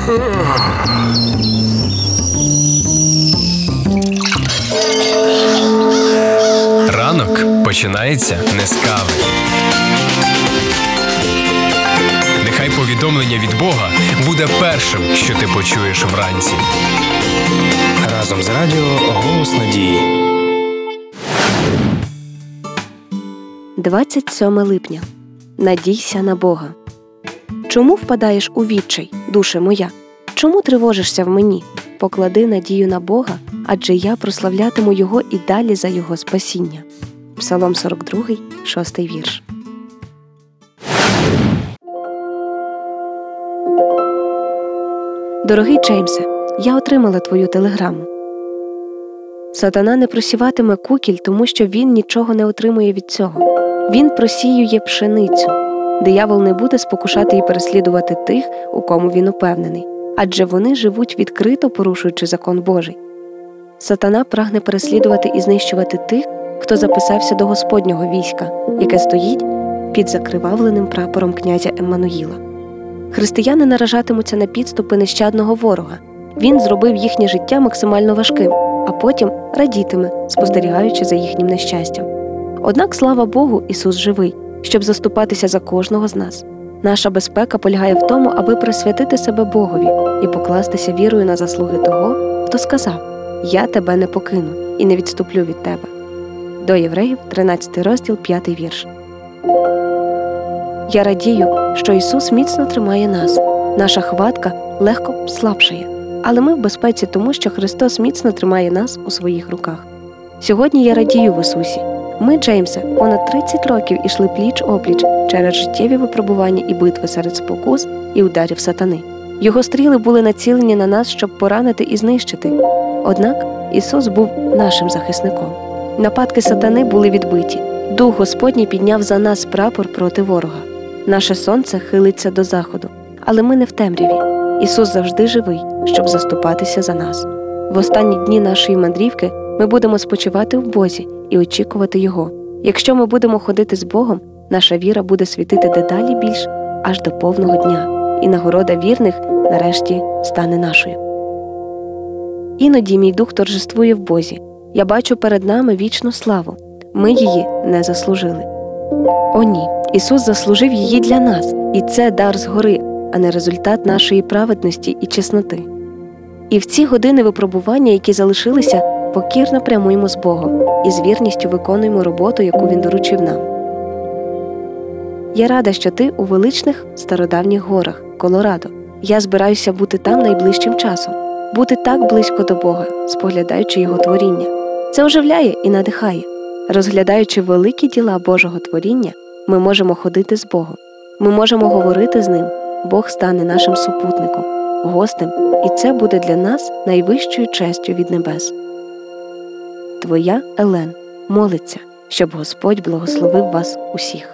Ранок починається не з кави. Нехай повідомлення від Бога буде першим, що ти почуєш вранці. Разом з радіо «Голос надії». 27 липня. Надійся на Бога. Чому впадаєш у відчай, душе моя? Чому тривожишся в мені? Поклади надію на Бога, адже я прославлятиму Його і далі за Його спасіння. Псалом 42, 6 вірш. Дорогий Джеймсе, я отримала твою телеграму. Сатана не просіватиме кукіль, тому що він нічого не отримує від цього. Він просіює пшеницю. Диявол не буде спокушати і переслідувати тих, у кому він упевнений, адже вони живуть відкрито, порушуючи закон Божий. Сатана прагне переслідувати і знищувати тих, хто записався до Господнього війська, яке стоїть під закривавленим прапором князя Еммануїла. Християни наражатимуться на підступи нещадного ворога. Він зробив їхнє життя максимально важким, а потім радітиме, спостерігаючи за їхнім нещастям. Однак, слава Богу, Ісус живий, щоб заступатися за кожного з нас. Наша безпека полягає в тому, аби присвятити себе Богові і покластися вірою на заслуги того, хто сказав: «Я тебе не покину і не відступлю від тебе». До Євреїв, 13 розділ, 5 вірш. Я радію, що Ісус міцно тримає нас. Наша хватка легко слабшає, але ми в безпеці тому, що Христос міцно тримає нас у своїх руках. Сьогодні я радію в Ісусі. Ми, Джеймсе, понад 30 років ішли пліч-опліч через життєві випробування і битви серед спокус і ударів сатани. Його стріли були націлені на нас, щоб поранити і знищити. Однак Ісус був нашим захисником. Нападки сатани були відбиті. Дух Господній підняв за нас прапор проти ворога. Наше сонце хилиться до заходу, але ми не в темряві. Ісус завжди живий, щоб заступатися за нас. В останні дні нашої мандрівки ми будемо спочивати в Бозі і очікувати Його. Якщо ми будемо ходити з Богом, наша віра буде світити дедалі більш аж до повного дня, і нагорода вірних нарешті стане нашою. Іноді мій дух торжествує в Бозі. Я бачу перед нами вічну славу. Ми її не заслужили. О ні, Ісус заслужив її для нас, і це дар згори, а не результат нашої праведності і чесноти. І в ці години випробування, які залишилися, покірно прямуємо з Богом і з вірністю виконуємо роботу, яку Він доручив нам. Я рада, що ти у величних стародавніх горах, Колорадо. Я збираюся бути там найближчим часом, бути так близько до Бога, споглядаючи Його творіння. Це оживляє і надихає. Розглядаючи великі діла Божого творіння, ми можемо ходити з Богом. Ми можемо говорити з Ним. Бог стане нашим супутником, гостем, і це буде для нас найвищою честю від небес. Твоя Елен молиться, щоб Господь благословив вас усіх.